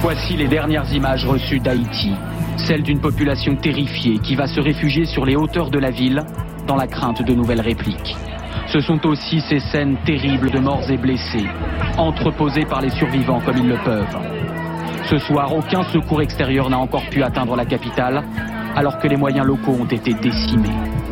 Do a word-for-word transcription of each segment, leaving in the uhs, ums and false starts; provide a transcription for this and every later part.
Voici les dernières images reçues d'Haïti, celles d'une population terrifiée qui va se réfugier sur les hauteurs de la ville dans la crainte de nouvelles répliques. Ce sont aussi ces scènes terribles de morts et blessés, entreposées par les survivants comme ils le peuvent. Ce soir, aucun secours extérieur n'a encore pu atteindre la capitale, alors que les moyens locaux ont été décimés.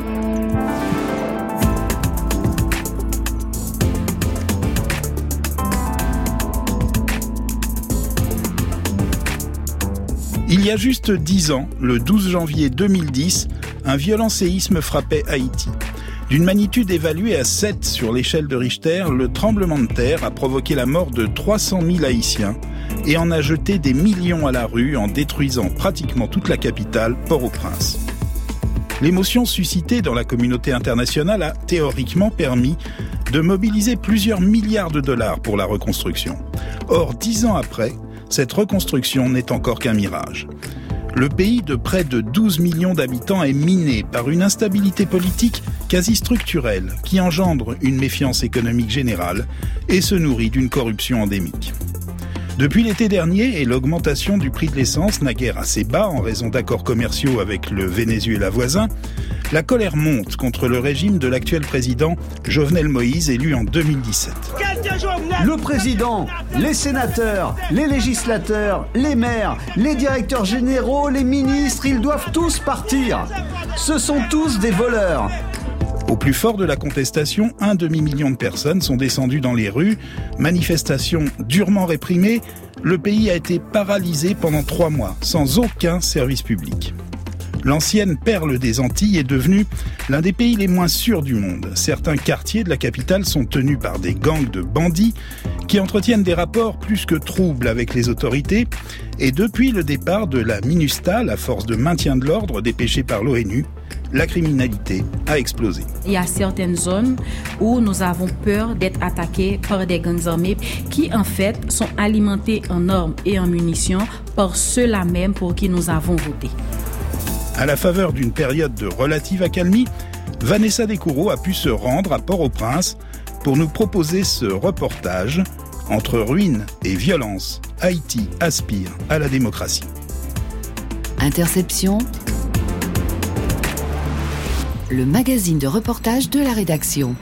Il y a juste dix ans, le douze janvier deux mille dix, un violent séisme frappait Haïti. D'une magnitude évaluée à sept sur l'échelle de Richter, le tremblement de terre a provoqué la mort de trois cent mille Haïtiens et en a jeté des millions à la rue en détruisant pratiquement toute la capitale, Port-au-Prince. L'émotion suscitée dans la communauté internationale a théoriquement permis de mobiliser plusieurs milliards de dollars pour la reconstruction. Or, dix ans après, cette reconstruction n'est encore qu'un mirage. Le pays de près de douze millions d'habitants est miné par une instabilité politique quasi structurelle qui engendre une méfiance économique générale et se nourrit d'une corruption endémique. Depuis l'été dernier et l'augmentation du prix de l'essence naguère assez bas en raison d'accords commerciaux avec le Venezuela voisin, la colère monte contre le régime de l'actuel président Jovenel Moïse, élu en deux mille dix-sept. Le président, les sénateurs, les législateurs, les maires, les directeurs généraux, les ministres, ils doivent tous partir. Ce sont tous des voleurs. Au plus fort de la contestation, un demi-million de personnes sont descendues dans les rues. Manifestation durement réprimée, le pays a été paralysé pendant trois mois, sans aucun service public. L'ancienne perle des Antilles est devenue l'un des pays les moins sûrs du monde. Certains quartiers de la capitale sont tenus par des gangs de bandits qui entretiennent des rapports plus que troubles avec les autorités. Et depuis le départ de la MINUSTAH, la force de maintien de l'ordre dépêchée par l'ONU, la criminalité a explosé. Il y a certaines zones où nous avons peur d'être attaqués par des gangs armés qui, en fait, sont alimentés en armes et en munitions par ceux-là même pour qui nous avons voté. À la faveur d'une période de relative accalmie, Vanessa Descoureaux a pu se rendre à Port-au-Prince pour nous proposer ce reportage entre ruines et violence. Haïti aspire à la démocratie. Interception. Le magazine de reportage de la rédaction.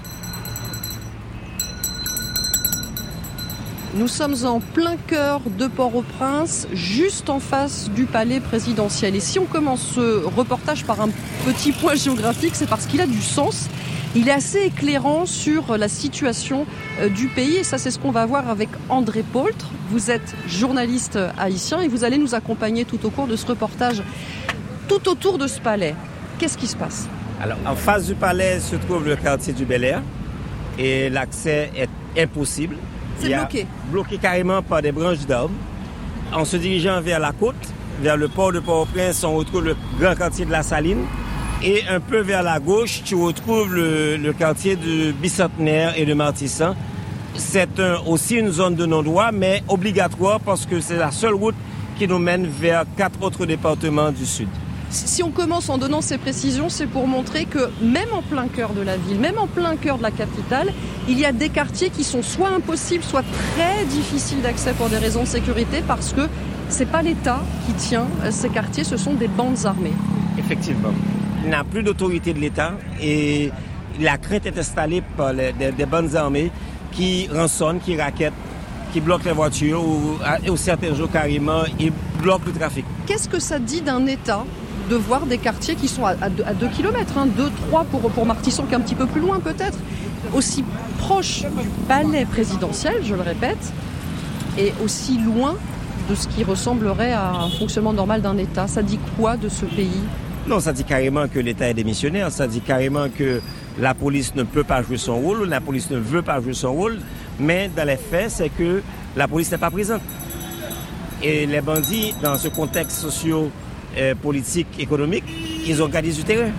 Nous sommes en plein cœur de Port-au-Prince, juste en face du palais présidentiel. Et si on commence ce reportage par un petit point géographique, c'est parce qu'il a du sens. Il est assez éclairant sur la situation du pays. Et ça, c'est ce qu'on va voir avec André Poltre. Vous êtes journaliste haïtien et vous allez nous accompagner tout au cours de ce reportage, tout autour de ce palais. Qu'est-ce qui se passe ? Alors, en face du palais se trouve le quartier du Bel-Air et l'accès est impossible. C'est bloqué. Bloqué carrément par des branches d'arbres. En se dirigeant vers la côte, vers le port de Port-au-Prince, on retrouve le grand quartier de la Saline. Et un peu vers la gauche, tu retrouves le, le quartier de Bicentenaire et de Martissan. C'est un, aussi une zone de non-droit, mais obligatoire parce que c'est la seule route qui nous mène vers quatre autres départements du sud. Si on commence en donnant ces précisions, c'est pour montrer que même en plein cœur de la ville, même en plein cœur de la capitale, il y a des quartiers qui sont soit impossibles, soit très difficiles d'accès pour des raisons de sécurité parce que c'est pas l'État qui tient ces quartiers, ce sont des bandes armées. Effectivement. Il n'y a plus d'autorité de l'État et la crainte est installée par les, des, des bandes armées qui rançonnent, qui raquettent, qui bloquent les voitures ou, ou certains jours carrément, ils bloquent le trafic. Qu'est-ce que ça dit d'un État de voir des quartiers qui sont à, à, deux, à deux kilomètres, hein, deux, trois pour, pour Martissan, qui est un petit peu plus loin peut-être, aussi proche du palais présidentiel, je le répète, et aussi loin de ce qui ressemblerait à un fonctionnement normal d'un État. Ça dit quoi de ce pays ? Non, ça dit carrément que l'État est démissionnaire, ça dit carrément que la police ne peut pas jouer son rôle, la police ne veut pas jouer son rôle, mais dans les faits, c'est que la police n'est pas présente. Et les bandits, dans ce contexte socio Euh, politique, économique, ils ont gardé du terrain.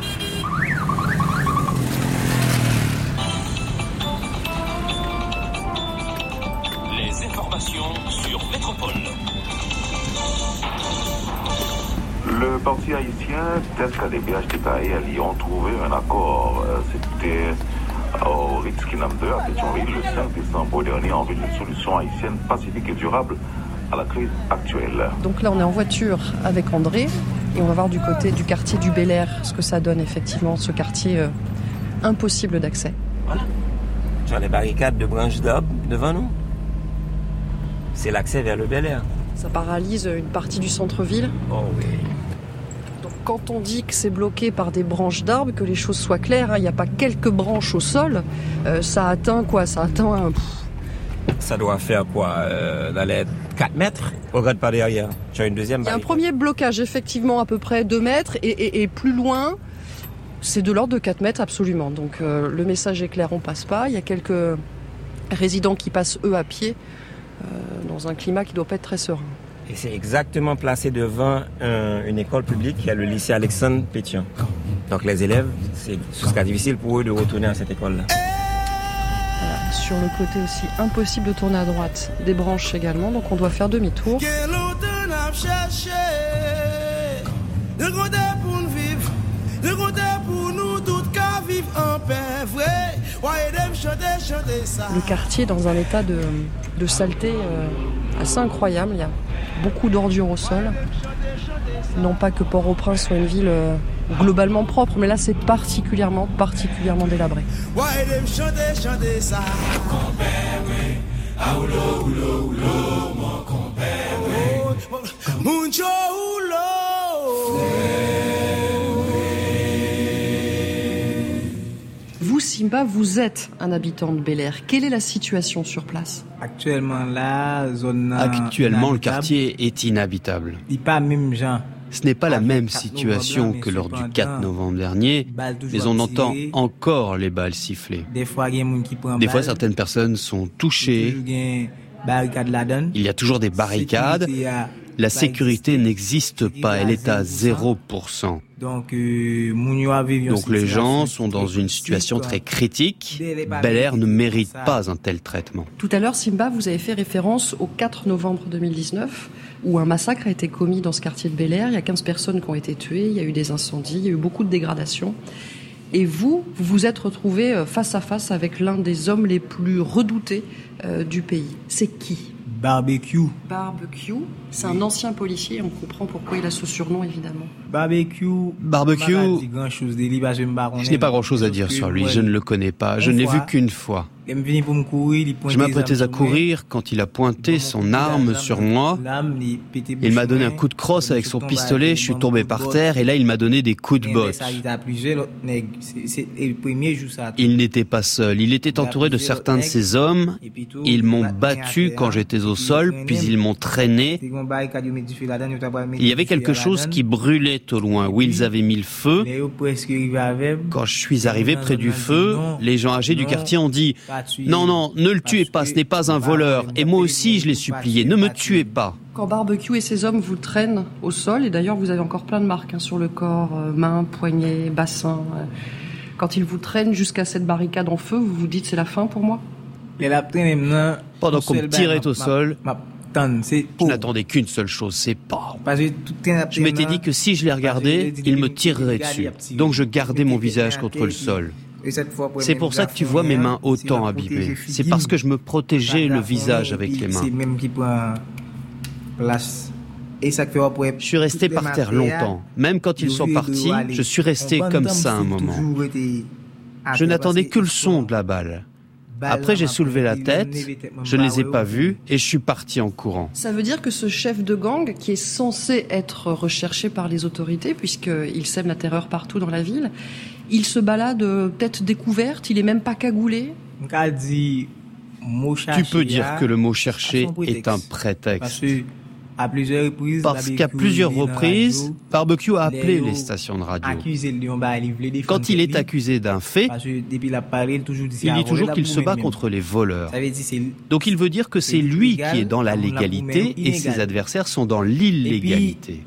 Les informations sur Métropole. Le parti haïtien, tel qu'à des B H T K et à Lyon, ont trouvé un accord. C'était au Ritz-Kinam deux à Pétionville le cinq décembre dernier en vue d'une solution haïtienne pacifique et durable à la crise actuelle. Donc là, on est en voiture avec André et on va voir du côté du quartier du Bel-Air ce que ça donne effectivement, ce quartier euh, impossible d'accès. Voilà. Tu as les barricades de branches d'arbres devant nous. C'est l'accès vers le Bel-Air. Ça paralyse une partie du centre-ville. Oh oui. Donc quand on dit que c'est bloqué par des branches d'arbres, que les choses soient claires, il hein, n'y a pas quelques branches au sol, euh, ça atteint quoi? Ça atteint un... Ça doit faire quoi euh, dans les quatre mètres? Regarde par derrière. Tu as une deuxième barrière. Il y a un premier blocage, effectivement, à peu près deux mètres. Et, et, et plus loin, c'est de l'ordre de quatre mètres, absolument. Donc euh, le message est clair, on passe pas. Il y a quelques résidents qui passent, eux, à pied, euh, dans un climat qui ne doit pas être très serein. Et c'est exactement placé devant un, une école publique, qui est le lycée Alexandre Pétion. Donc les élèves, c'est jusqu'à difficile pour eux de retourner à cette école-là. Voilà. Sur le côté aussi, impossible de tourner à droite. Des branches également, donc on doit faire demi-tour. Le quartier dans un état de, de saleté euh, assez incroyable. Il y a beaucoup d'ordures au sol. Non pas que Port-au-Prince soit une ville euh, globalement propre, mais là c'est particulièrement, particulièrement délabré. Vous, Simba, vous êtes un habitant de Bel-Air. Quelle est la situation sur place? Actuellement, la zone Actuellement, le quartier est inhabitable. Pas même gens. Ce n'est pas la même situation que lors du quatre novembre dernier, mais on entend encore les balles siffler. Des fois, Des fois certaines personnes sont touchées. Il y a toujours des barricades. La sécurité n'existe pas, elle est à zéro pour cent. Donc, euh, Donc les gens sont dans une situation très critique. Bel-Air ne mérite pas un tel traitement. Tout à l'heure, Simba, vous avez fait référence au quatre novembre deux mille dix-neuf, où un massacre a été commis dans ce quartier de Bel-Air. Il y a quinze personnes qui ont été tuées, il y a eu des incendies, il y a eu beaucoup de dégradations. Et vous, vous vous êtes retrouvé face à face avec l'un des hommes les plus redoutés euh, du pays. C'est qui ? Barbecue. Barbecue, c'est un ancien policier, on comprend pourquoi il a ce surnom évidemment. Barbecue. Barbecue. Je n'ai pas grand-chose à dire sur lui, je ne le connais pas, je ne l'ai vu qu'une fois. Je m'apprêtais à courir quand il a pointé son arme sur moi. Il m'a donné un coup de crosse avec son pistolet, je suis tombé par terre et là il m'a donné des coups de botte. Il n'était pas seul, il était entouré de certains de ses hommes. Ils m'ont battu quand j'étais au sol, puis ils m'ont traîné. Il y avait quelque chose qui brûlait au loin, où ils avaient mis le feu. Quand je suis arrivé près du feu, les gens âgés du quartier ont dit « Non, non, ne le tuez pas, ce n'est pas un voleur. » Et moi aussi, je l'ai supplié, « Ne me tuez pas. » Quand Barbecue et ses hommes vous traînent au sol, et d'ailleurs vous avez encore plein de marques hein, sur le corps, euh, mains, poignets, bassins, euh, quand ils vous traînent jusqu'à cette barricade en feu, vous vous dites « C'est la fin pour moi ?» Pendant qu'on me tirait au sol, je n'attendais qu'une seule chose, c'est pas. Je m'étais dit que si je les regardais, ils me tireraient dessus. Donc je gardais mon visage contre le sol. C'est pour ça que tu vois mes mains autant abîmées. C'est parce que je me protégeais le visage avec les mains. Je suis resté par terre longtemps. Même quand ils sont partis, je suis resté comme ça un moment. Je n'attendais que le son de la balle. Après, j'ai soulevé la tête, je ne les ai pas vus et je suis parti en courant. Ça veut dire que ce chef de gang, qui est censé être recherché par les autorités, puisqu'il sème la terreur partout dans la ville, il se balade tête découverte, il n'est même pas cagoulé. Tu peux dire que le mot « chercher » est un prétexte. Parce qu'à plusieurs reprises, Barbecue a appelé les stations de radio. Quand il est accusé d'un fait, il dit toujours qu'il se bat contre les voleurs. Donc il veut dire que c'est lui qui est dans la légalité et ses adversaires sont dans l'illégalité.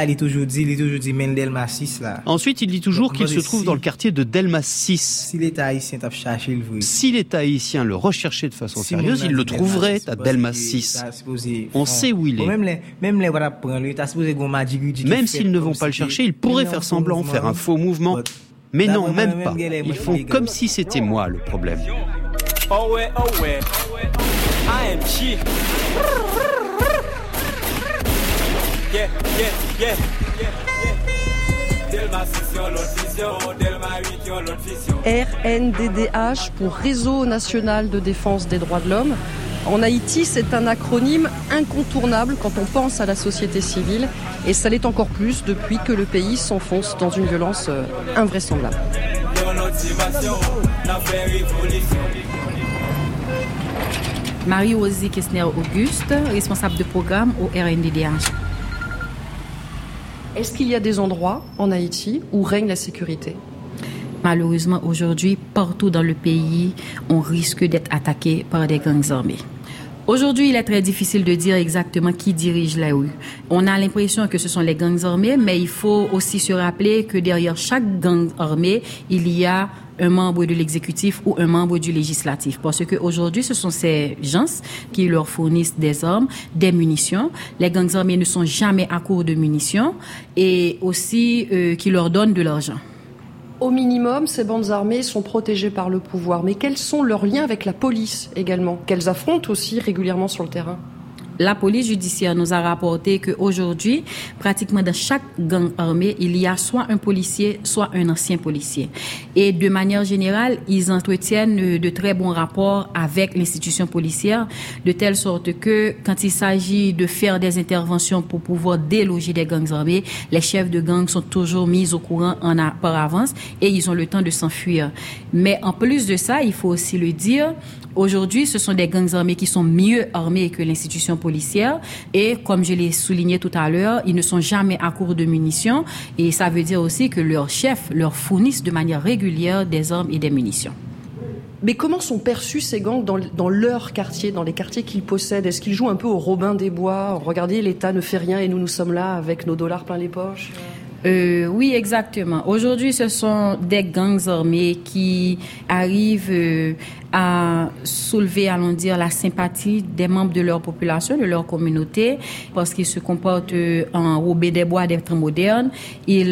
Ensuite, il dit toujours qu'il se trouve dans le quartier de Delmas six. Si l'État haïtien le recherchait de façon sérieuse, il le trouverait à Delmas six. On sait où il est. Même s'ils ne vont pas le chercher, ils pourraient faire semblant, faire un faux mouvement. Mais non, même pas. Ils font comme si c'était moi le problème. R N D D H pour Réseau National de Défense des Droits de l'Homme. En Haïti, c'est un acronyme incontournable quand on pense à la société civile, et ça l'est encore plus depuis que le pays s'enfonce dans une violence invraisemblable. Marie-Rosie Kessner-Auguste, responsable de programme au R N D D H. Est-ce qu'il y a des endroits en Haïti où règne la sécurité ? Malheureusement, aujourd'hui, partout dans le pays, on risque d'être attaqué par des gangs armés. Aujourd'hui, il est très difficile de dire exactement qui dirige la rue. On a l'impression que ce sont les gangs armés, mais il faut aussi se rappeler que derrière chaque gang armé, il y a un membre de l'exécutif ou un membre du législatif. Parce que aujourd'hui, ce sont ces gens qui leur fournissent des armes, des munitions. Les gangs armés ne sont jamais à court de munitions et aussi euh, qui leur donnent de l'argent. Au minimum, ces bandes armées sont protégées par le pouvoir. Mais quels sont leurs liens avec la police également, qu'elles affrontent aussi régulièrement sur le terrain ? La police judiciaire nous a rapporté qu'aujourd'hui, pratiquement dans chaque gang armé, il y a soit un policier, soit un ancien policier. Et de manière générale, ils entretiennent de très bons rapports avec l'institution policière, de telle sorte que quand il s'agit de faire des interventions pour pouvoir déloger des gangs armés, les chefs de gang sont toujours mis au courant en a, par avance et ils ont le temps de s'enfuir. Mais en plus de ça, il faut aussi le dire, aujourd'hui, ce sont des gangs armés qui sont mieux armés que l'institution policière. policière et comme je l'ai souligné tout à l'heure, ils ne sont jamais à court de munitions et ça veut dire aussi que leurs chefs leur fournissent de manière régulière des armes et des munitions. Mais comment sont perçus ces gangs dans, dans leur quartier, dans les quartiers qu'ils possèdent ? Est-ce qu'ils jouent un peu au Robin des Bois ? Regardez, l'État ne fait rien et nous, nous sommes là avec nos dollars plein les poches. Euh, oui, exactement. Aujourd'hui, ce sont des gangs armés qui arrivent euh, à soulever, allons dire, la sympathie des membres de leur population, de leur communauté, parce qu'ils se comportent euh, en Robin des Bois des temps modernes. Ils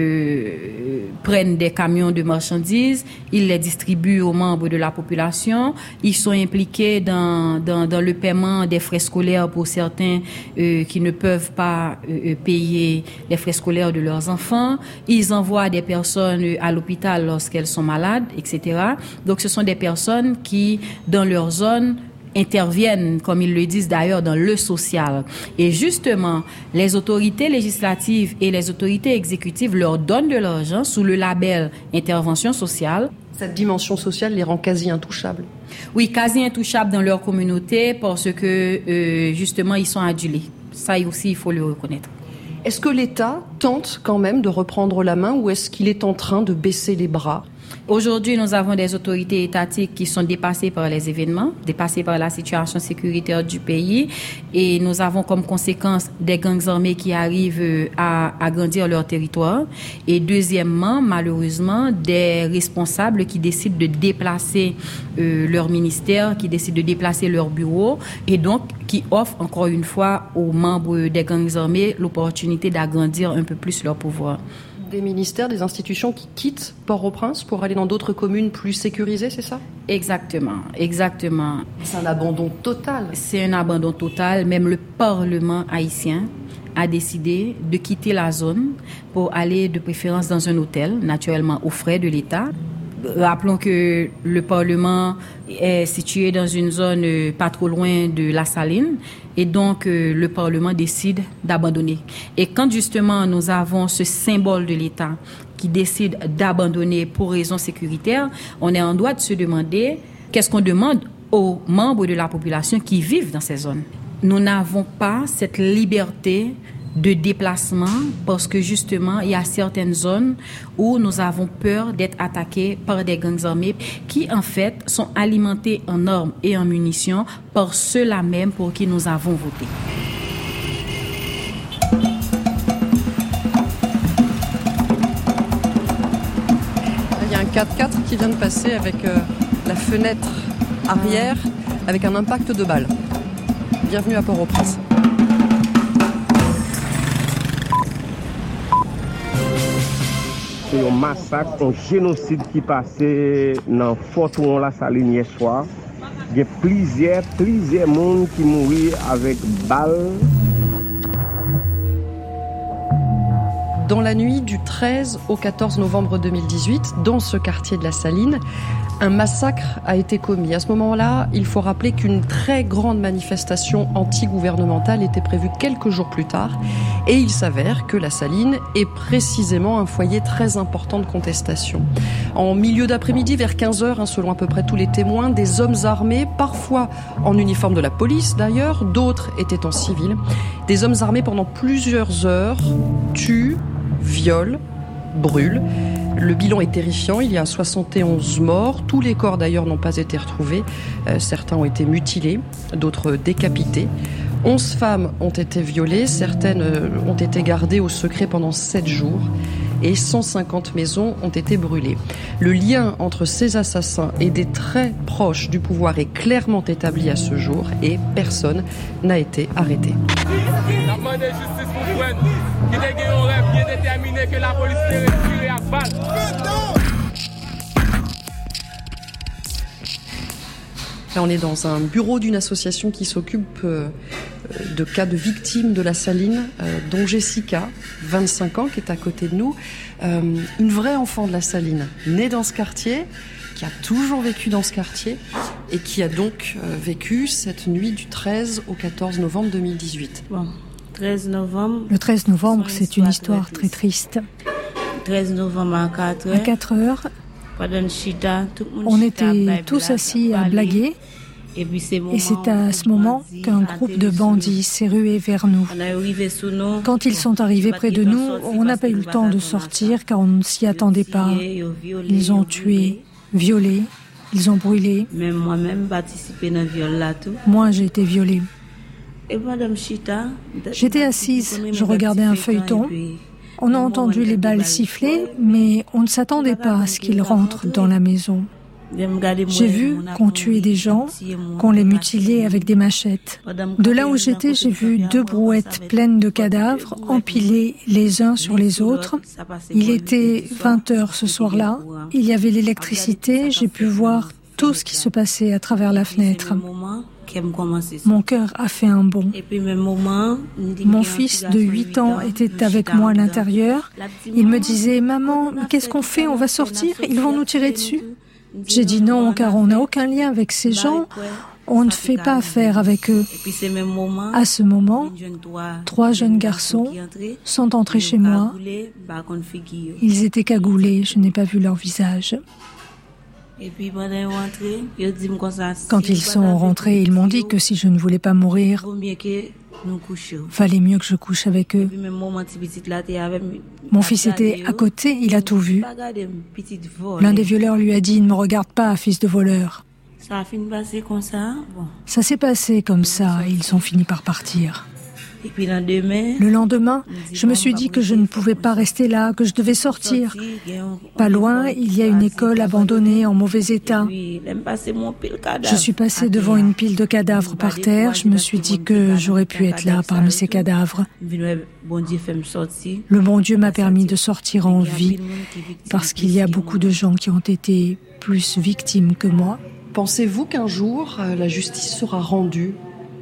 euh, prennent des camions de marchandises, ils les distribuent aux membres de la population. Ils sont impliqués dans, dans, dans le paiement des frais scolaires pour certains euh, qui ne peuvent pas euh, payer les frais scolaires de leur leurs enfants, ils envoient des personnes à l'hôpital lorsqu'elles sont malades, et cetera. Donc, ce sont des personnes qui, dans leur zone, interviennent, comme ils le disent d'ailleurs, dans le social. Et justement, les autorités législatives et les autorités exécutives leur donnent de l'argent sous le label intervention sociale. Cette dimension sociale les rend quasi intouchables. Oui, quasi intouchables dans leur communauté parce que, euh, justement, ils sont adulés. Ça aussi, il faut le reconnaître. Est-ce que l'État tente quand même de reprendre la main ou est-ce qu'il est en train de baisser les bras ? Aujourd'hui, nous avons des autorités étatiques qui sont dépassées par les événements, dépassées par la situation sécuritaire du pays et nous avons comme conséquence des gangs armés qui arrivent à agrandir leur territoire et deuxièmement, malheureusement, des responsables qui décident de déplacer euh, leur ministère, qui décident de déplacer leur bureau et donc qui offrent encore une fois aux membres des gangs armés l'opportunité d'agrandir un peu plus leur pouvoir. Des ministères, des institutions qui quittent Port-au-Prince pour aller dans d'autres communes plus sécurisées, c'est ça ? Exactement, exactement. C'est un abandon total. C'est un abandon total. Même le Parlement haïtien a décidé de quitter la zone pour aller de préférence dans un hôtel, naturellement aux frais de l'État. Rappelons que le Parlement est situé dans une zone pas trop loin de la Saline et donc euh, le Parlement décide d'abandonner. Et quand justement nous avons ce symbole de l'État qui décide d'abandonner pour raisons sécuritaires, on est en droit de se demander qu'est-ce qu'on demande aux membres de la population qui vivent dans ces zones. Nous n'avons pas cette liberté de déplacement parce que justement il y a certaines zones où nous avons peur d'être attaqués par des gangs armés qui en fait sont alimentés en armes et en munitions par ceux-là même pour qui nous avons voté. Il y a un quatre-quatre qui vient de passer avec euh, la fenêtre arrière avec un impact de balle. Bienvenue à Port-au-Prince. C'est un massacre, un génocide qui passait dans Fort-Ouan-la-Saline hier soir. Il y a plusieurs, plusieurs monde qui mourent avec balles. Dans la nuit du treize au quatorze novembre deux mille dix-huit, dans ce quartier de la Saline, un massacre a été commis. À ce moment-là, il faut rappeler qu'une très grande manifestation anti-gouvernementale était prévue quelques jours plus tard. Et il s'avère que la Saline est précisément un foyer très important de contestation. En milieu d'après-midi, vers quinze heures, hein, selon à peu près tous les témoins, des hommes armés, parfois en uniforme de la police d'ailleurs, d'autres étaient en civil, des hommes armés pendant plusieurs heures tuent, violent, brûlent. Le bilan est terrifiant, il y a soixante et onze morts, tous les corps d'ailleurs n'ont pas été retrouvés, euh, certains ont été mutilés, d'autres décapités. onze femmes ont été violées, certaines ont été gardées au secret pendant sept jours et cent cinquante maisons ont été brûlées. Le lien entre ces assassins et des très proches du pouvoir est clairement établi à ce jour et personne n'a été arrêté. La demande de justice pour Fred, qui a un rêve bien déterminé que la police serait tirée à balle. Là, on est dans un bureau d'une association qui s'occupe euh, de cas de victimes de la Saline, euh, dont Jessica, vingt-cinq ans, qui est à côté de nous. Euh, une vraie enfant de la Saline, née dans ce quartier, qui a toujours vécu dans ce quartier et qui a donc euh, vécu cette nuit du treize au quatorze novembre deux mille dix-huit. Bon, treize novembre. Le treize novembre, c'est une histoire très triste. treize novembre à quatre heures. À quatre heures. On était tous assis à blaguer et c'est à ce moment qu'un groupe de bandits s'est rué vers nous. Quand ils sont arrivés près de nous, on n'a pas eu le temps de sortir car on ne s'y attendait pas. Ils ont tué, violé, ils ont brûlé. Même moi-même participé dans le viol là tout. Moi, j'ai été violée. J'étais assise, je regardais un feuilleton. On a entendu les balles siffler, mais on ne s'attendait pas à ce qu'ils rentrent dans la maison. J'ai vu qu'on tuait des gens, qu'on les mutilait avec des machettes. De là où j'étais, j'ai vu deux brouettes pleines de cadavres, empilés les uns sur les autres. Il était vingt heures ce soir-là. Il y avait l'électricité, j'ai pu voir tout ce qui se passait à travers la fenêtre. Mon cœur a fait un bond. Mon fils de huit ans était avec moi à l'intérieur. Il me disait « Maman, qu'est-ce qu'on fait? On va sortir? Ils vont nous tirer dessus ?» J'ai dit non, car on n'a aucun lien avec ces gens. On ne fait pas affaire avec eux. À ce moment, trois jeunes garçons sont entrés chez moi. Ils étaient cagoulés, je n'ai pas vu leur visage. Quand ils sont rentrés, ils m'ont dit que si je ne voulais pas mourir, fallait mieux que je couche avec eux. Mon fils était à côté, il a tout vu. L'un des violeurs lui a dit « Ne me regarde pas, fils de voleur ». Ça s'est passé comme ça et ils ont fini par partir. Le lendemain, je me suis dit que je ne pouvais pas rester là, que je devais sortir. Pas loin, il y a une école abandonnée en mauvais état. Je suis passée devant une pile de cadavres par terre. Je me suis dit que j'aurais pu être là parmi ces cadavres. Le bon Dieu m'a permis de sortir en vie parce qu'il y a beaucoup de gens qui ont été plus victimes que moi. Pensez-vous qu'un jour, la justice sera rendue ?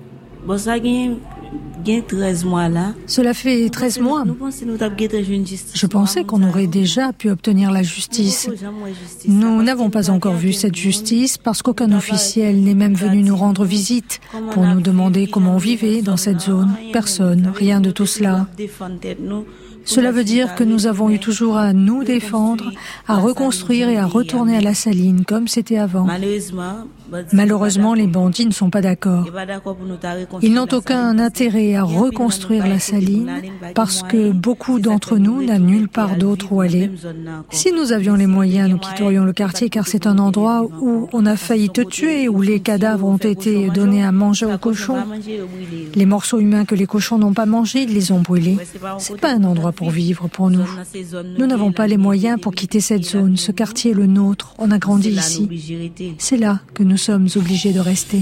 Cela fait treize mois. Je pensais qu'on aurait déjà pu obtenir la justice. Nous n'avons pas encore vu cette justice parce qu'aucun officiel n'est même venu nous rendre visite pour nous demander comment on vivait dans cette zone. Personne, rien de tout cela. Cela veut dire que nous avons eu toujours à nous défendre, à reconstruire et à retourner à la Saline comme c'était avant. Malheureusement, les bandits ne sont pas d'accord. Ils n'ont aucun intérêt à reconstruire la Saline parce que beaucoup d'entre nous n'ont nulle part d'autre où aller. Si nous avions les moyens, nous quitterions le quartier car c'est un endroit où on a failli te tuer, où les cadavres ont été donnés à manger aux cochons. Les morceaux humains que les cochons n'ont pas mangés, ils les ont brûlés. C'est pas un endroit pour vivre pour nous. Nous n'avons pas les moyens pour quitter cette zone. Ce quartier est le nôtre. On a grandi ici. C'est là que nous sommes obligés de rester.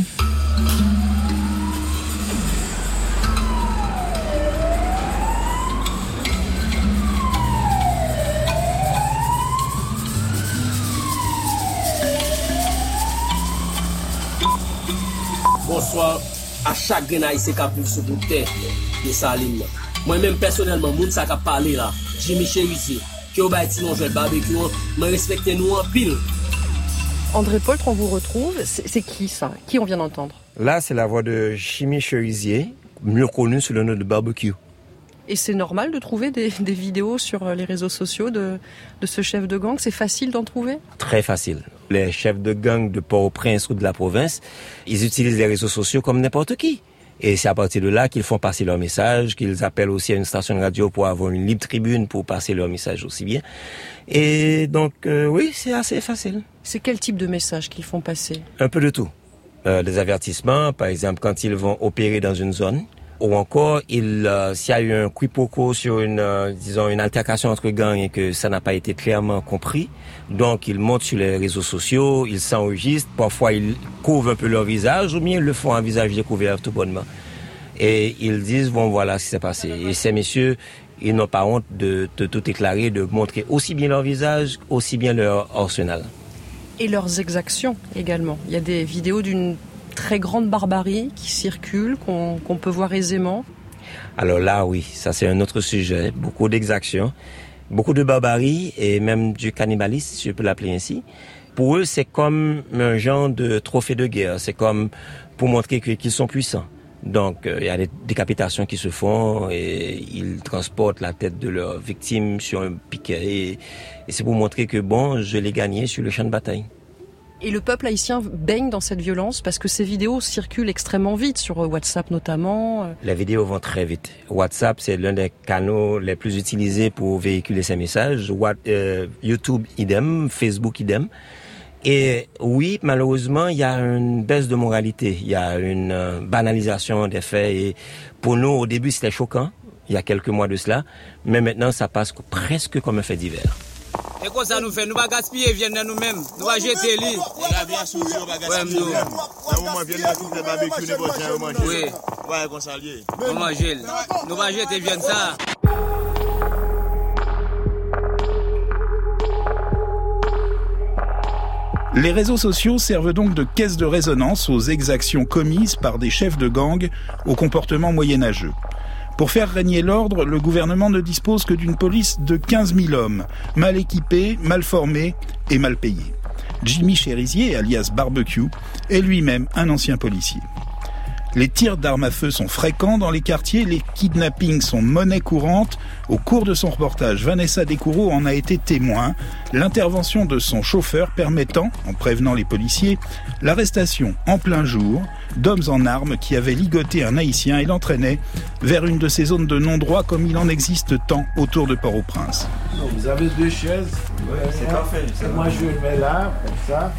Bonsoir à chaque Haïtien qui a pu se goûter de Saline. Moi-même, personnellement, moun sa ka parlé là, Jimmy Cherizier, qui au bâti non jouer barbecue, me respecte nous en pile. André Poltre, on vous retrouve. C'est, c'est qui ça? Qui on vient d'entendre? Là, c'est la voix de Jimmy Cherizier, mieux connu sous le nom de Barbecue. Et c'est normal de trouver des, des vidéos sur les réseaux sociaux de, de ce chef de gang? C'est facile d'en trouver? Très facile. Les chefs de gang de Port-au-Prince ou de la province, ils utilisent les réseaux sociaux comme n'importe qui. Et c'est à partir de là qu'ils font passer leur message, qu'ils appellent aussi à une station de radio pour avoir une libre tribune pour passer leur message aussi bien. Et donc, euh, oui, c'est assez facile. C'est quel type de message qu'ils font passer? Un peu de tout. Euh, des avertissements, par exemple, quand ils vont opérer dans une zone, ou encore, il, euh, s'il y a eu un quiproquo sur une, euh, disons, une altercation entre gangs et que ça n'a pas été clairement compris, donc ils montent sur les réseaux sociaux, ils s'enregistrent, parfois ils couvrent un peu leur visage, ou bien ils le font un visage découvert tout bonnement. Et ils disent, bon voilà ce qui s'est passé. Et ces messieurs, ils n'ont pas honte de, de tout déclarer, de montrer aussi bien leur visage, aussi bien leur arsenal. Et leurs exactions également. Il y a des vidéos d'une très grande barbarie qui circule, qu'on, qu'on peut voir aisément. Alors là, oui, ça c'est un autre sujet. Beaucoup d'exactions, beaucoup de barbarie et même du cannibalisme, si je peux l'appeler ainsi. Pour eux, c'est comme un genre de trophée de guerre. C'est comme pour montrer qu'ils sont puissants. Donc, il euh, y a des décapitations qui se font et ils transportent la tête de leurs victimes sur un piquet. Et, et c'est pour montrer que, bon, je l'ai gagné sur le champ de bataille. Et le peuple haïtien baigne dans cette violence parce que ces vidéos circulent extrêmement vite, sur WhatsApp notamment. Les vidéos vont très vite. WhatsApp, c'est l'un des canaux les plus utilisés pour véhiculer ces messages. What, euh, YouTube, idem. Facebook, idem. Et oui, malheureusement, il y a une baisse de moralité. Il y a une euh, banalisation des faits. Et pour nous, au début, c'était choquant, il y a quelques mois de cela. Mais maintenant, ça passe presque comme un fait divers. Et quoi ça nous fait? Nous ne pas gaspiller, viennent nous-mêmes. Nous va jeter les. On a bien souri, on va gaspiller. Nous va viendre tout le barbecue, nous va manger. Oui. Ouais, qu'on s'allie. Nous manger. Nous va jeter, viennent ça. Les réseaux sociaux servent donc de caisse de résonance aux exactions commises par des chefs de gang au comportement moyenâgeux. Pour faire régner l'ordre, le gouvernement ne dispose que d'une police de quinze mille hommes, mal équipés, mal formés et mal payés. Jimmy Cherizier, alias Barbecue, est lui-même un ancien policier. Les tirs d'armes à feu sont fréquents dans les quartiers, les kidnappings sont monnaie courante. Au cours de son reportage, Vanessa Descoureaux en a été témoin. L'intervention de son chauffeur permettant, en prévenant les policiers, l'arrestation en plein jour d'hommes en armes qui avaient ligoté un Haïtien et l'entraînaient vers une de ces zones de non-droit comme il en existe tant autour de Port-au-Prince. Non, vous avez deux chaises. Ouais, c'est parfait. Moi, je le mets là, comme ça.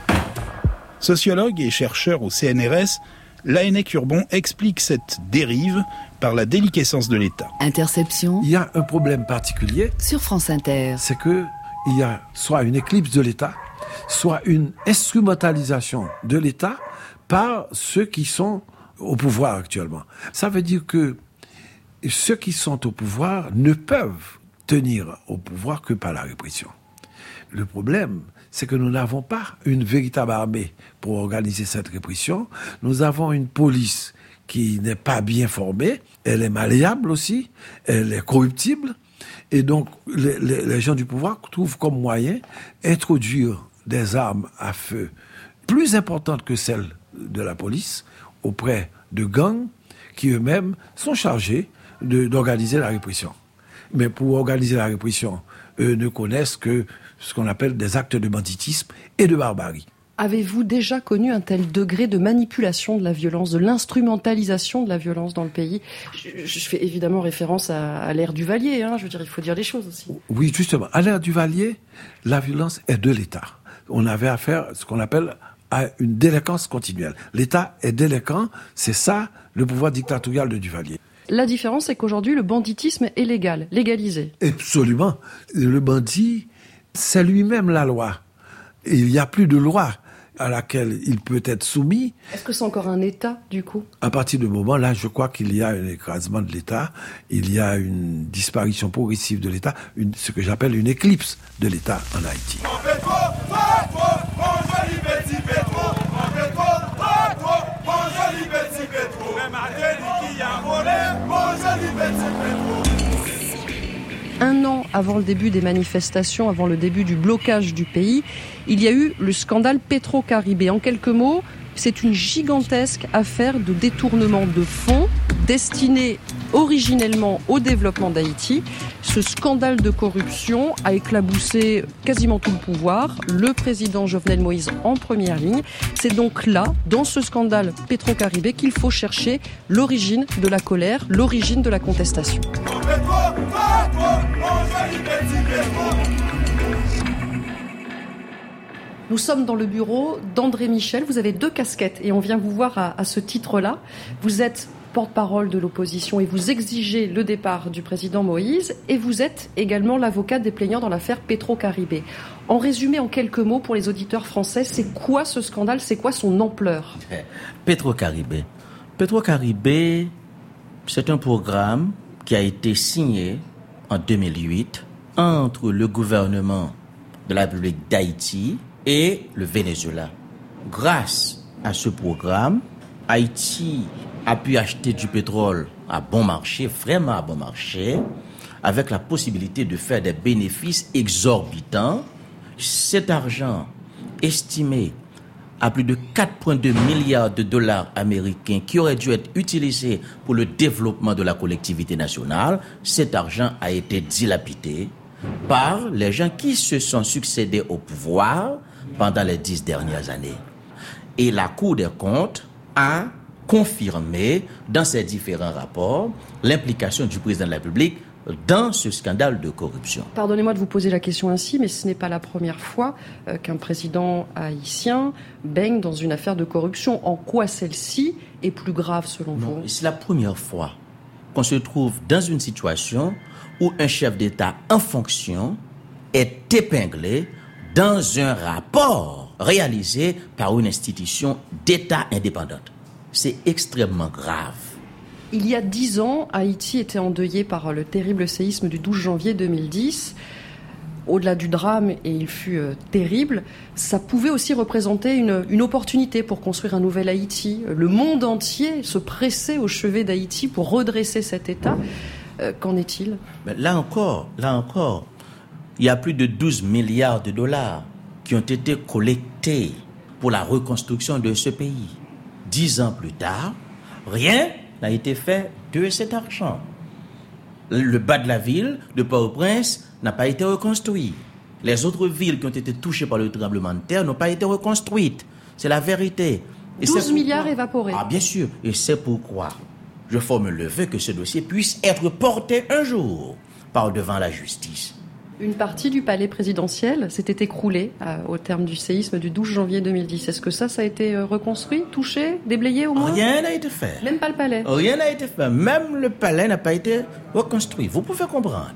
Sociologue et chercheur au C N R S, Laennec Urbon explique cette dérive par la déliquescence de l'État. Interception. Il y a un problème particulier. Sur France Inter. C'est que il y a soit une éclipse de l'État, soit une instrumentalisation de l'État par ceux qui sont au pouvoir actuellement. Ça veut dire que ceux qui sont au pouvoir ne peuvent tenir au pouvoir que par la répression. Le problème, c'est que nous n'avons pas une véritable armée pour organiser cette répression. Nous avons une police qui n'est pas bien formée, elle est malléable aussi, elle est corruptible, et donc les, les, les gens du pouvoir trouvent comme moyen introduire des armes à feu plus importantes que celles de la police auprès de gangs qui eux-mêmes sont chargés de, d'organiser la répression. Mais pour organiser la répression, eux ne connaissent que ce qu'on appelle des actes de banditisme et de barbarie. Avez-vous déjà connu un tel degré de manipulation de la violence, de l'instrumentalisation de la violence dans le pays? je, je fais évidemment référence à, à l'ère Duvalier, hein, je veux dire, il faut dire les choses aussi. Oui, justement. À l'ère Duvalier, la violence est de l'État. On avait affaire à ce qu'on appelle à une délinquance continuelle. L'État est délinquant, c'est ça le pouvoir dictatorial de Duvalier. La différence, c'est qu'aujourd'hui, le banditisme est légal, légalisé. Absolument. Le bandit, c'est lui-même la loi. Il n'y a plus de loi à laquelle il peut être soumis. Est-ce que c'est encore un État, du coup? À partir du moment là, je crois qu'il y a un écrasement de l'État, il y a une disparition progressive de l'État, une, ce que j'appelle une éclipse de l'État en Haïti. Bonjour, Un an avant le début des manifestations, avant le début du blocage du pays, il y a eu le scandale Petro-Caribé. En quelques mots, c'est une gigantesque affaire de détournement de fonds destinés originellement au développement d'Haïti. Ce scandale de corruption a éclaboussé quasiment tout le pouvoir, le président Jovenel Moïse en première ligne. C'est donc là, dans ce scandale Petro-Caribé, qu'il faut chercher l'origine de la colère, l'origine de la contestation. Nous sommes dans le bureau d'André Michel. Vous avez deux casquettes et on vient vous voir à, à ce titre-là. Vous êtes porte-parole de l'opposition et vous exigez le départ du président Moïse et vous êtes également l'avocat des plaignants dans l'affaire Petro-Caribé. En résumé, en quelques mots pour les auditeurs français, c'est quoi ce scandale? C'est quoi son ampleur? Petro-Caribé. Petro-Caribé, c'est un programme qui a été signé en deux mille huit entre le gouvernement de la République d'Haïti et le Venezuela. Grâce à ce programme, Haïti a pu acheter du pétrole à bon marché, vraiment à bon marché, avec la possibilité de faire des bénéfices exorbitants. Cet argent, estimé à plus de quatre virgule deux milliards de dollars américains qui aurait dû être utilisé pour le développement de la collectivité nationale, cet argent a été dilapidé par les gens qui se sont succédés au pouvoir pendant les dix dernières années. Et la Cour des comptes a confirmé dans ses différents rapports l'implication du président de la République dans ce scandale de corruption. Pardonnez-moi de vous poser la question ainsi, mais ce n'est pas la première fois euh, qu'un président haïtien baigne dans une affaire de corruption. En quoi celle-ci est plus grave selon non, vous? C'est la première fois qu'on se trouve dans une situation où un chef d'État en fonction est épinglé dans un rapport réalisé par une institution d'État indépendante. C'est extrêmement grave. Il y a dix ans, Haïti était endeuillé par le terrible séisme du douze janvier deux mille dix. Au-delà du drame, et il fut euh, terrible, ça pouvait aussi représenter une, une opportunité pour construire un nouvel Haïti. Le monde entier se pressait au chevet d'Haïti pour redresser cet État. Euh, qu'en est-il? Mais là encore, là encore, il y a plus de douze milliards de dollars qui ont été collectés pour la reconstruction de ce pays. Dix ans plus tard, rien n'a été fait de cet argent. Le bas de la ville de Port-au-Prince n'a pas été reconstruit. Les autres villes qui ont été touchées par le tremblement de terre n'ont pas été reconstruites. C'est la vérité. Et douze milliards évaporés. Ah, bien sûr. Et c'est pourquoi je formule le vœu que ce dossier puisse être porté un jour par devant la justice. Une partie du palais présidentiel s'était écroulée euh, au terme du séisme du douze janvier deux mille dix. Est-ce que ça, ça a été euh, reconstruit, touché, déblayé au moins? Rien n'a été fait. Même pas le palais? Rien n'a été fait. Même le palais n'a pas été reconstruit. Vous pouvez comprendre.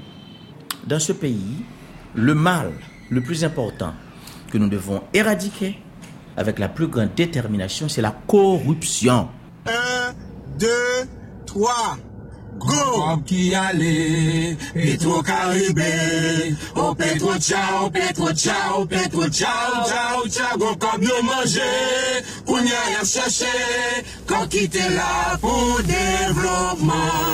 Dans ce pays, le mal le plus important que nous devons éradiquer avec la plus grande détermination, c'est la corruption. Un, deux, trois... Go! Comme qui allait, Petro-Caribé, oh Petro ciao, Petro ciao, Petro ciao, ciao, ciao, go comme nous manger, pour n'y rien chercher, quand quitter là pour développement.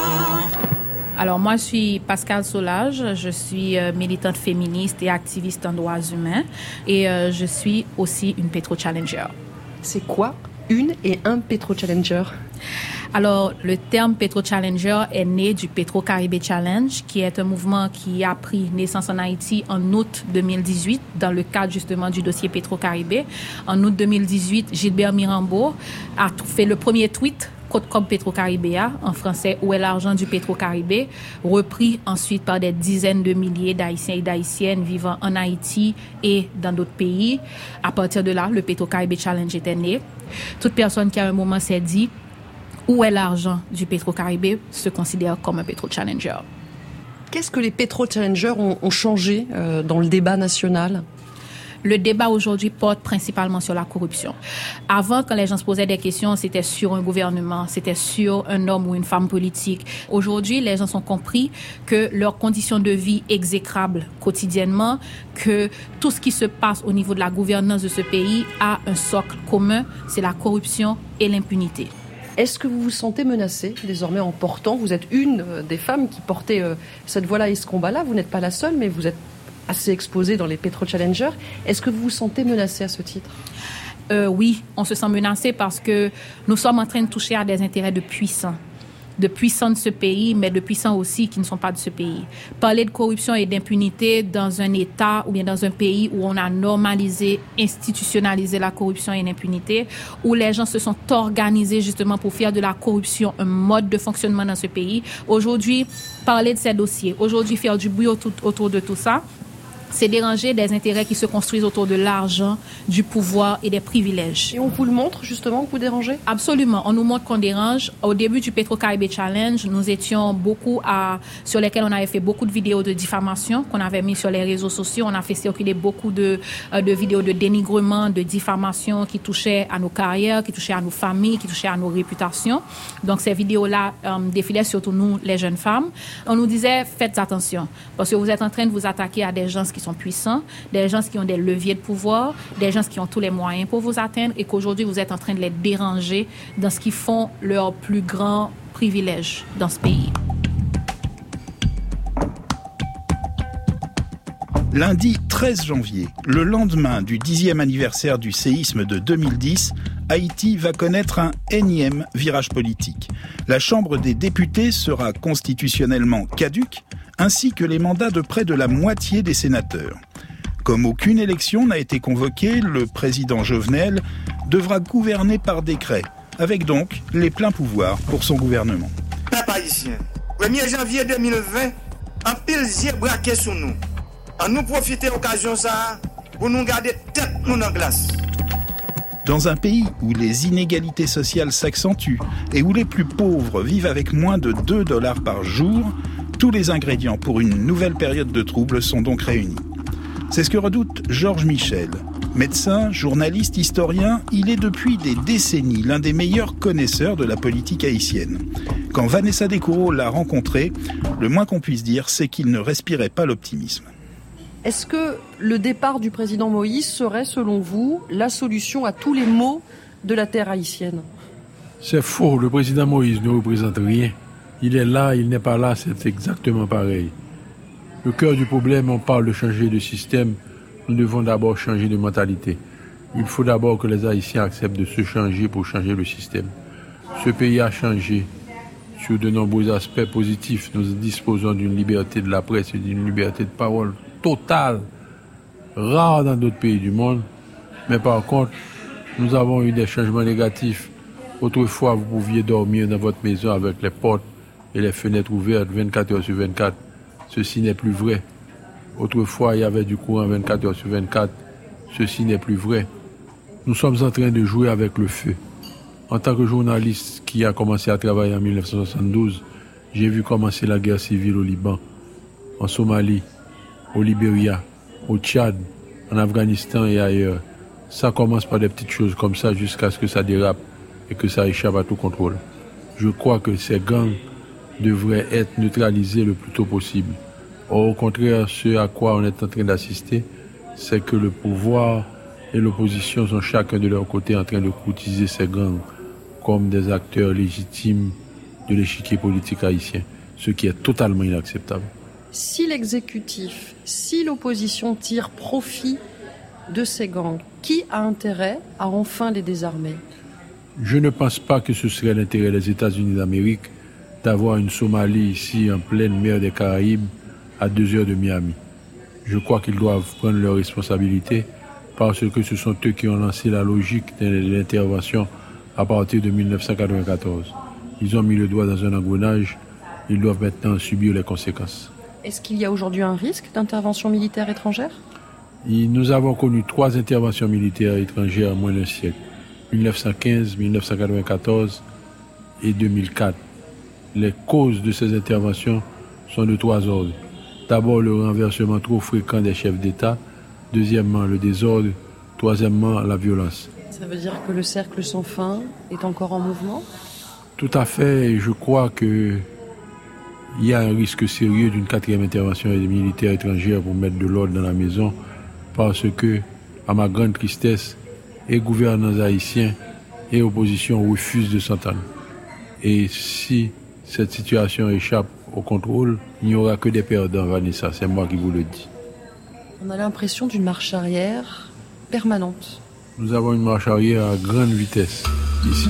Alors moi, je suis Pascal Solage, je suis euh, militante féministe et activiste en droits humains et euh, je suis aussi une Petro-Challenger. C'est quoi une et un Petro-Challenger? Alors, le terme Petro-Challenger est né du Petro-Caribé Challenge, qui est un mouvement qui a pris naissance en Haïti en août deux mille dix-huit, dans le cadre justement du dossier Petro-Caribé. En août deux mille dix-huit, Gilbert Mirambeau a fait le premier tweet Côte comme Petro-Caribéa, en français, où est l'argent du Petro-Caribé, repris ensuite par des dizaines de milliers d'Haïtiens et d'Haïtiennes vivant en Haïti et dans d'autres pays. À partir de là, le Petro-Caribé Challenge était né. Toute personne qui à un moment s'est dit où est l'argent du Petro-Caribé se considère comme un Petro-Challenger. Qu'est-ce que les Petro-Challengers ont, ont changé euh, dans le débat national? Le débat aujourd'hui porte principalement sur la corruption. Avant, quand les gens se posaient des questions, c'était sur un gouvernement, c'était sur un homme ou une femme politique. Aujourd'hui, les gens ont compris que leurs conditions de vie exécrables quotidiennement, que tout ce qui se passe au niveau de la gouvernance de ce pays a un socle commun, c'est la corruption et l'impunité. Est-ce que vous vous sentez menacée désormais en portant, vous êtes une des femmes qui portait euh, cette voix-là et ce combat-là, vous n'êtes pas la seule, mais vous êtes assez exposée dans les Petro Challengers. Est-ce que vous vous sentez menacée à ce titre ? euh, Oui, on se sent menacé parce que nous sommes en train de toucher à des intérêts de puissants. De puissants de ce pays, mais de puissants aussi qui ne sont pas de ce pays. Parler de corruption et d'impunité dans un État ou bien dans un pays où on a normalisé, institutionnalisé la corruption et l'impunité, où les gens se sont organisés justement pour faire de la corruption un mode de fonctionnement dans ce pays. Aujourd'hui, parler de ces dossiers, aujourd'hui faire du bruit autour, autour de tout ça, c'est déranger des intérêts qui se construisent autour de l'argent, du pouvoir et des privilèges. Et on vous le montre justement que vous dérangez ? Absolument, on nous montre qu'on dérange. Au début du Petro-Caribé Challenge, nous étions beaucoup à, sur lesquels on avait fait beaucoup de vidéos de diffamation qu'on avait mis sur les réseaux sociaux. On a fait circuler beaucoup de, de vidéos de dénigrement, de diffamation qui touchaient à nos carrières, qui touchaient à nos familles, qui touchaient à nos réputations. Donc ces vidéos-là euh, défilaient surtout nous, les jeunes femmes. On nous disait, faites attention, parce que vous êtes en train de vous attaquer à des gens qui sont puissants, des gens qui ont des leviers de pouvoir, des gens qui ont tous les moyens pour vous atteindre et qu'aujourd'hui vous êtes en train de les déranger dans ce qui font leur plus grand privilège dans ce pays. Lundi treize janvier, le lendemain du dixième anniversaire du séisme de deux mille dix, Haïti va connaître un énième virage politique. La Chambre des députés sera constitutionnellement caduque, ainsi que les mandats de près de la moitié des sénateurs. Comme aucune élection n'a été convoquée, le président Jovenel devra gouverner par décret, avec donc les pleins pouvoirs pour son gouvernement. Peuple haïtien, premier janvier deux mille vingt, un pile yeux braqué sur nous. On nous profiter de l'occasion ça pour nous garder tête nous dans glace. Dans un pays où les inégalités sociales s'accentuent et où les plus pauvres vivent avec moins de deux dollars par jour, tous les ingrédients pour une nouvelle période de troubles sont donc réunis. C'est ce que redoute Georges Michel. Médecin, journaliste, historien, il est depuis des décennies l'un des meilleurs connaisseurs de la politique haïtienne. Quand Vanessa Descoureaux l'a rencontré, le moins qu'on puisse dire, c'est qu'il ne respirait pas l'optimisme. Est-ce que le départ du président Moïse serait, selon vous, la solution à tous les maux de la terre haïtienne ? C'est faux, le président Moïse ne représente rien. Il est là, il n'est pas là, c'est exactement pareil. Le cœur du problème, on parle de changer de système, nous devons d'abord changer de mentalité. Il faut d'abord que les Haïtiens acceptent de se changer pour changer le système. Ce pays a changé sur de nombreux aspects positifs. Nous disposons d'une liberté de la presse et d'une liberté de parole totale, rare dans d'autres pays du monde. Mais par contre, nous avons eu des changements négatifs. Autrefois, vous pouviez dormir dans votre maison avec les portes et les fenêtres ouvertes vingt-quatre heures sur vingt-quatre. Ceci n'est plus vrai. Autrefois, il y avait du courant vingt-quatre heures sur vingt-quatre. Ceci n'est plus vrai. Nous sommes en train de jouer avec le feu. En tant que journaliste qui a commencé à travailler en dix-neuf cent soixante-douze, j'ai vu commencer la guerre civile au Liban, en Somalie, au Libéria, au Tchad, en Afghanistan et ailleurs. Ça commence par des petites choses comme ça jusqu'à ce que ça dérape et que ça échappe à tout contrôle. Je crois que ces gangs devrait être neutralisé le plus tôt possible. Or, au contraire, ce à quoi on est en train d'assister, c'est que le pouvoir et l'opposition sont chacun de leur côté en train de courtiser ces gangs comme des acteurs légitimes de l'échiquier politique haïtien, ce qui est totalement inacceptable. Si l'exécutif, si l'opposition tire profit de ces gangs, qui a intérêt à enfin les désarmer ? Je ne pense pas que ce serait l'intérêt des États-Unis d'Amérique d'avoir une Somalie ici en pleine mer des Caraïbes à deux heures de Miami. Je crois qu'ils doivent prendre leurs responsabilités parce que ce sont eux qui ont lancé la logique de l'intervention à partir de dix-neuf cent quatre-vingt-quatorze. Ils ont mis le doigt dans un engrenage, ils doivent maintenant subir les conséquences. Est-ce qu'il y a aujourd'hui un risque d'intervention militaire étrangère ? Et nous avons connu trois interventions militaires étrangères en moins d'un siècle. dix-neuf cent quinze, dix-neuf cent quatre-vingt-quatorze et deux mille quatre. Les causes de ces interventions sont de trois ordres. D'abord, le renversement trop fréquent des chefs d'État. Deuxièmement, le désordre. Troisièmement, la violence. Ça veut dire que le cercle sans fin est encore en mouvement ? Tout à fait. Et je crois qu'il y a un risque sérieux d'une quatrième intervention militaire étrangère pour mettre de l'ordre dans la maison parce que, à ma grande tristesse, et gouvernants haïtiens et opposition refusent de s'entendre. Et si cette situation échappe au contrôle, il n'y aura que des perdants, Vanessa, c'est moi qui vous le dis. On a l'impression d'une marche arrière permanente. Nous avons une marche arrière à grande vitesse ici.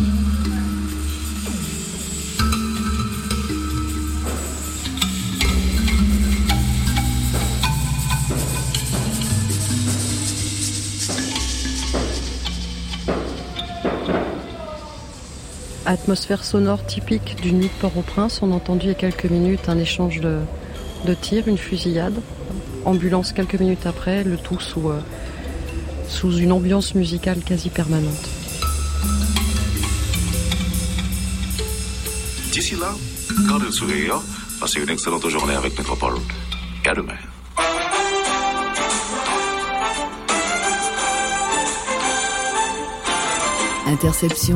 Atmosphère sonore typique d'une nuit de Port-au-Prince. On a entendu il y a quelques minutes un échange de, de tirs, une fusillade. Ambulance quelques minutes après, le tout sous, euh, sous une ambiance musicale quasi permanente. D'ici là, gardez le sourire, passez une excellente journée avec Métropole. À demain. Interception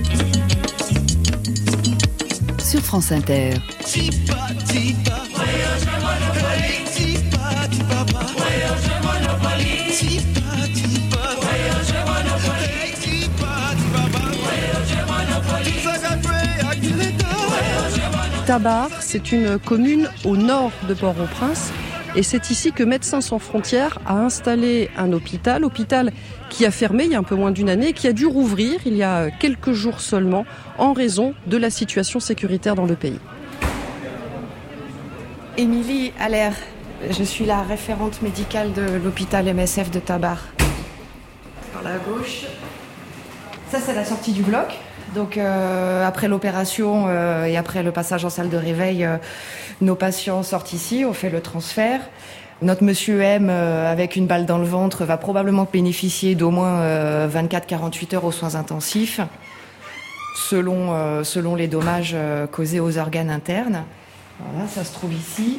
sur France Inter. Tabar, c'est une commune au nord de Port-au-Prince et c'est ici que Médecins sans frontières a installé un hôpital, hôpital qui a fermé il y a un peu moins d'une année, qui a dû rouvrir il y a quelques jours seulement en raison de la situation sécuritaire dans le pays. Émilie Allaire, je suis la référente médicale de l'hôpital M S F de Tabar. Par la gauche, ça c'est la sortie du bloc. Donc euh, après l'opération euh, et après le passage en salle de réveil, euh, nos patients sortent ici, on fait le transfert. Notre monsieur M, euh, avec une balle dans le ventre, va probablement bénéficier d'au moins euh, vingt-quatre à quarante-huit heures aux soins intensifs, selon, euh, selon les dommages euh, causés aux organes internes. Voilà, ça se trouve ici.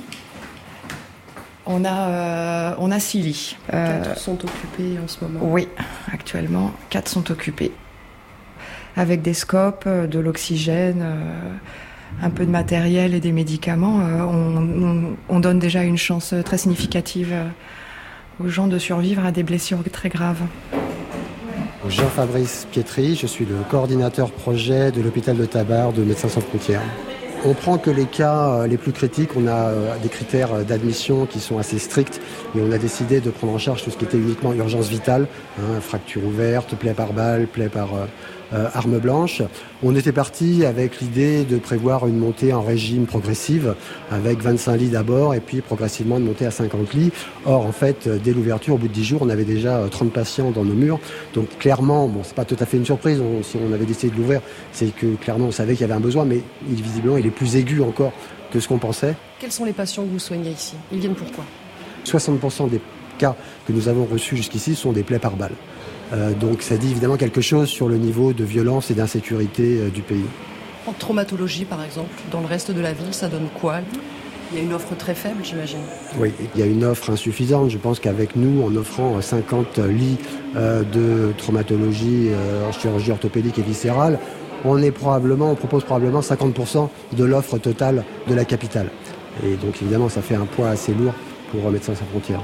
On a, euh, on a six lits. Euh, quatre sont occupés en ce moment. Oui, actuellement, quatre sont occupés. Avec des scopes, de l'oxygène, euh, un peu de matériel et des médicaments, euh, on, on, on donne déjà une chance très significative euh, aux gens de survivre à des blessures très graves. Jean-Fabrice Pietri, je suis le coordinateur projet de l'hôpital de Tabar de Médecins sans frontières. On prend que les cas les plus critiques, on a des critères d'admission qui sont assez stricts et on a décidé de prendre en charge tout ce qui était uniquement urgence vitale, hein, fracture ouverte, plaie par balle, plaie par euh, arme blanche. On était parti avec l'idée de prévoir une montée en régime progressive avec vingt-cinq lits d'abord et puis progressivement de monter à cinquante lits. Or, en fait, dès l'ouverture, au bout de dix jours, on avait déjà trente patients dans nos murs. Donc clairement, bon, c'est pas tout à fait une surprise, on, si on avait décidé de l'ouvrir, c'est que clairement on savait qu'il y avait un besoin, mais il, visiblement il est plus aigu encore que ce qu'on pensait. Quels sont les patients que vous soignez ici ? Ils viennent pourquoi ? soixante pour cent des cas que nous avons reçus jusqu'ici sont des plaies par balle. Euh, donc ça dit évidemment quelque chose sur le niveau de violence et d'insécurité euh, du pays. En traumatologie par exemple, dans le reste de la ville, ça donne quoi ? Il y a une offre très faible, j'imagine. Oui, il y a une offre insuffisante. Je pense qu'avec nous, en offrant cinquante lits euh, de traumatologie euh, en chirurgie orthopédique et viscérale, on est probablement, on propose probablement cinquante pour cent de l'offre totale de la capitale. Et donc évidemment, ça fait un poids assez lourd pour Médecins sans frontières.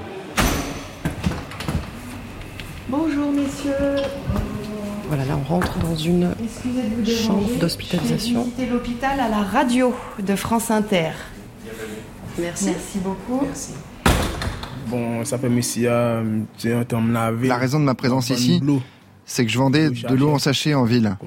Bonjour messieurs. Voilà, là on rentre dans une chambre d'hospitalisation. J'ai visité l'hôpital à la radio de France Inter. Merci. Merci beaucoup. Merci. Bon, ça fait monsieur, c'est un terme lavé. La raison de ma présence ici, c'est que je vendais de l'eau en sachet en ville.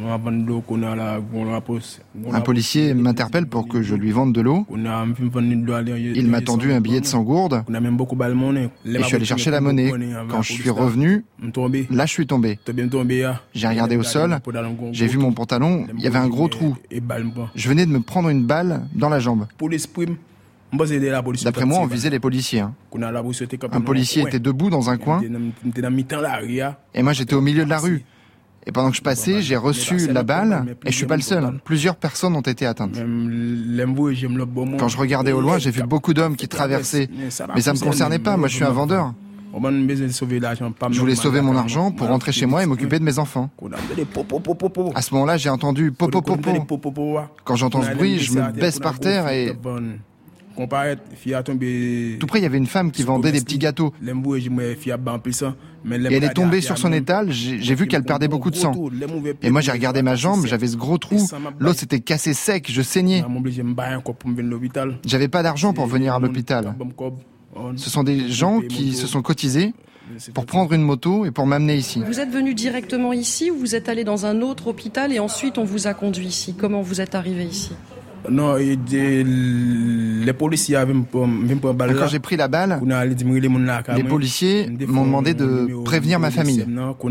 Un policier m'interpelle pour que je lui vende de l'eau. Il m'a tendu un billet de cent gourdes et je suis allé chercher la monnaie. Quand je suis revenu, là je suis tombé. J'ai regardé au sol, j'ai vu mon pantalon, il y avait un gros trou. Je venais de me prendre une balle dans la jambe. D'après moi, on visait les policiers. Hein. Un policier était debout dans un coin et moi j'étais au milieu de la rue. Et pendant que je passais, j'ai reçu la balle et je suis pas le seul. Plusieurs personnes ont été atteintes. Quand je regardais au loin, j'ai vu beaucoup d'hommes qui traversaient. Mais ça me concernait pas, moi je suis un vendeur. Je voulais sauver mon argent pour rentrer chez moi et m'occuper de mes enfants. À ce moment-là, j'ai entendu popo popo. Quand j'entends ce bruit, je me baisse par terre et Tout près, il y avait une femme qui vendait des petits gâteaux. Et elle est tombée sur son étal, j'ai, j'ai vu qu'elle perdait beaucoup de sang. Et moi, j'ai regardé ma jambe, j'avais ce gros trou. L'os s'était cassé sec, je saignais. J'avais pas d'argent pour venir à l'hôpital. Ce sont des gens qui se sont cotisés pour prendre une moto et pour m'amener ici. Vous êtes venu directement ici ou vous êtes allé dans un autre hôpital et ensuite on vous a conduit ici? Comment vous êtes arrivé ici? Non, les policiers avaient quand j'ai pris la balle, les policiers m'ont demandé de prévenir ma famille.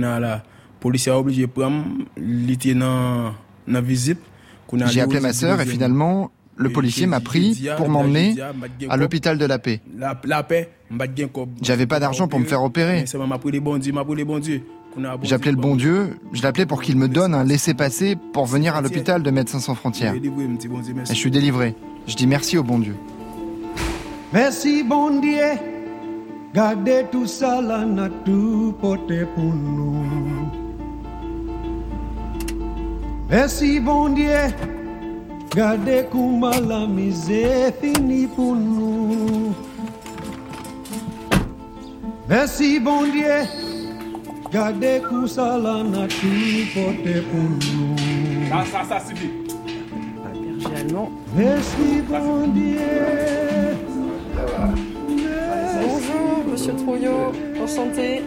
J'ai appelé ma sœur et finalement, le policier m'a pris pour m'emmener à l'hôpital de la Paix. J'avais pas d'argent pour me faire opérer. J'appelais le bon Dieu, je l'appelais pour qu'il me donne un laissez-passer pour venir à l'hôpital de Médecins sans frontières. Et je suis délivré. Je dis merci au bon Dieu. Merci bon Dieu, gardez tout ça là, n'a tout porté pour nous. Merci bon Dieu, gardez comment la misère finit pour nous. Merci bon Dieu. Gardez tout ça là, n'a tout porté pour nous. Ça, ça, ça suffit. Merci bon Dieu. Bonjour, monsieur Trouillot. Enchanté.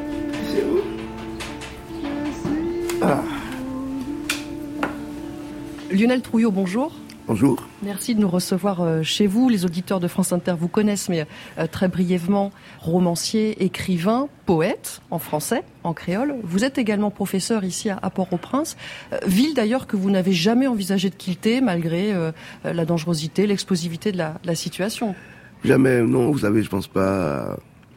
Ah. Lionel Trouillot, bonjour. Bonjour. Merci de nous recevoir chez vous. Les auditeurs de France Inter vous connaissent, mais très brièvement, romancier, écrivain, poète, en français, en créole. Vous êtes également professeur ici à Port-au-Prince, ville d'ailleurs que vous n'avez jamais envisagé de quitter, malgré la dangerosité, l'explosivité de la, de la situation. Jamais, non. Vous savez, je pense pas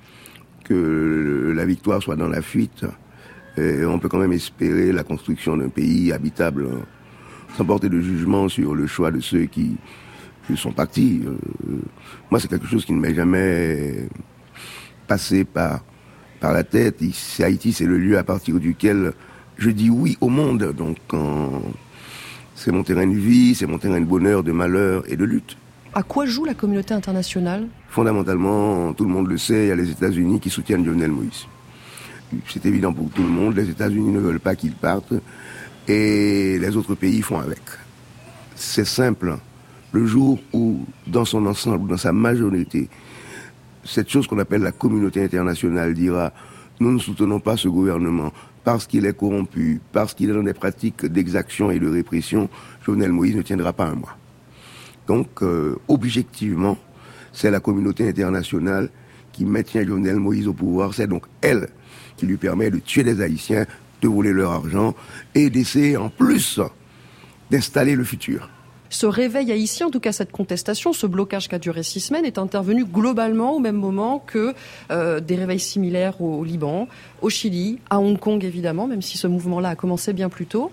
que la victoire soit dans la fuite. Et on peut quand même espérer la construction d'un pays habitable, sans porter de jugement sur le choix de ceux qui, qui sont partis. Euh, moi, c'est quelque chose qui ne m'est jamais passé par, par la tête. Ici, Haïti, c'est le lieu à partir duquel je dis oui au monde. Donc, quand c'est mon terrain de vie, c'est mon terrain de bonheur, de malheur et de lutte. À quoi joue la communauté internationale? Fondamentalement, tout le monde le sait, il y a les États-Unis qui soutiennent Jovenel Moïse. C'est évident pour tout le monde, les États-Unis ne veulent pas qu'il parte. Et les autres pays font avec. C'est simple. Le jour où, dans son ensemble, dans sa majorité, cette chose qu'on appelle la communauté internationale dira « Nous ne soutenons pas ce gouvernement parce qu'il est corrompu, parce qu'il est dans des pratiques d'exaction et de répression, Jovenel Moïse ne tiendra pas un mois. » Donc, euh, objectivement, c'est la communauté internationale qui maintient Jovenel Moïse au pouvoir. C'est donc elle qui lui permet de tuer des Haïtiens, de voler leur argent et d'essayer en plus d'installer le futur. Ce réveil haïtien, en tout cas cette contestation, ce blocage qui a duré six semaines, est intervenu globalement au même moment que euh, des réveils similaires au, au Liban, au Chili, à Hong Kong évidemment, même si ce mouvement-là a commencé bien plus tôt.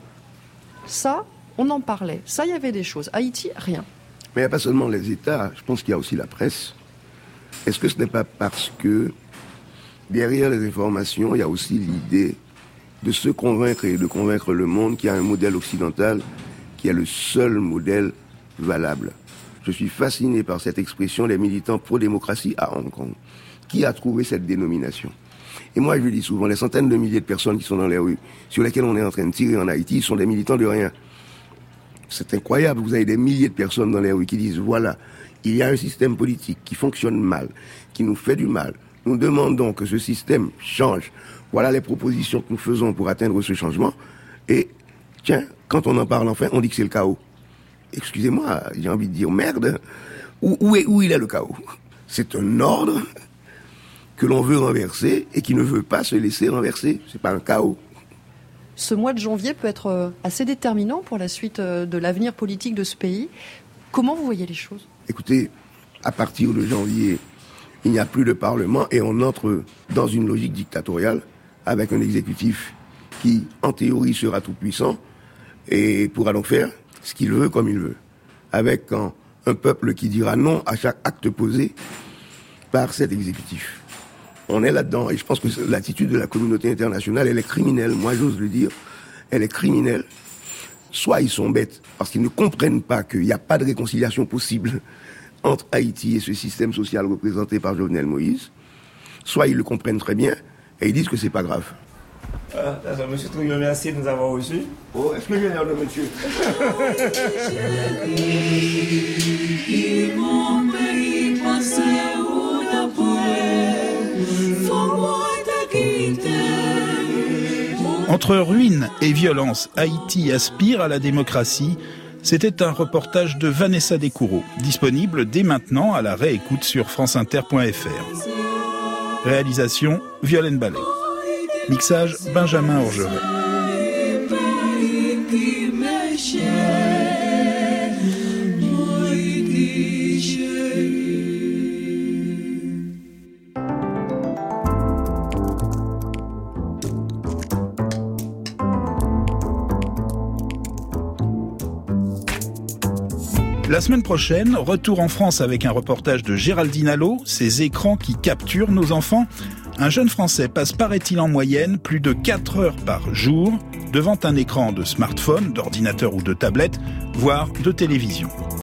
Ça, on en parlait. Ça, il y avait des choses. Haïti, rien. Mais il n'y a pas seulement les États, je pense qu'il y a aussi la presse. Est-ce que ce n'est pas parce que derrière les informations, il y a aussi l'idée de se convaincre et de convaincre le monde qu'il y a un modèle occidental qui est le seul modèle valable. Je suis fasciné par cette expression, les militants pro-démocratie à Hong Kong. Qui a trouvé cette dénomination? Et moi, je dis souvent, les centaines de milliers de personnes qui sont dans les rues, sur lesquelles on est en train de tirer en Haïti, sont des militants de rien. C'est incroyable, vous avez des milliers de personnes dans les rues qui disent, voilà, il y a un système politique qui fonctionne mal, qui nous fait du mal. Nous demandons que ce système change. Voilà les propositions que nous faisons pour atteindre ce changement. Et, tiens, quand on en parle enfin, on dit que c'est le chaos. Excusez-moi, j'ai envie de dire merde. Où, où, est, où il est le chaos? C'est un ordre que l'on veut renverser et qui ne veut pas se laisser renverser. C'est pas un chaos. Ce mois de janvier peut être assez déterminant pour la suite de l'avenir politique de ce pays. Comment vous voyez les choses? Écoutez, à partir de janvier, il n'y a plus de Parlement et on entre dans une logique dictatoriale avec un exécutif qui, en théorie, sera tout puissant et pourra donc faire ce qu'il veut comme il veut. Avec un, un peuple qui dira non à chaque acte posé par cet exécutif. On est là-dedans et je pense que l'attitude de la communauté internationale, elle est criminelle. Moi, j'ose le dire, elle est criminelle. Soit ils sont bêtes parce qu'ils ne comprennent pas qu'il n'y a pas de réconciliation possible entre Haïti et ce système social représenté par Jovenel Moïse, soit ils le comprennent très bien et ils disent que c'est pas grave. Ah, monsieur Trouillon, merci de nous avoir reçus. Oh, est-ce que j'ai l'air de monsieur? Entre ruines et violence, Haïti aspire à la démocratie. C'était un reportage de Vanessa Descoureaux, disponible dès maintenant à la réécoute sur franceinter point f r. Réalisation, Violaine Ballet. Mixage, Benjamin Orgeret. La semaine prochaine, retour en France avec un reportage de Géraldine Allo, ces écrans qui capturent nos enfants. Un jeune Français passe, paraît-il en moyenne, plus de quatre heures par jour devant un écran de smartphone, d'ordinateur ou de tablette, voire de télévision.